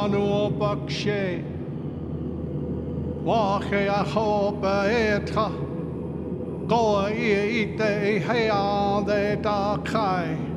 Manu Bakshe, Wache Ahoba Etra, Goa Ite Hea de Dakai.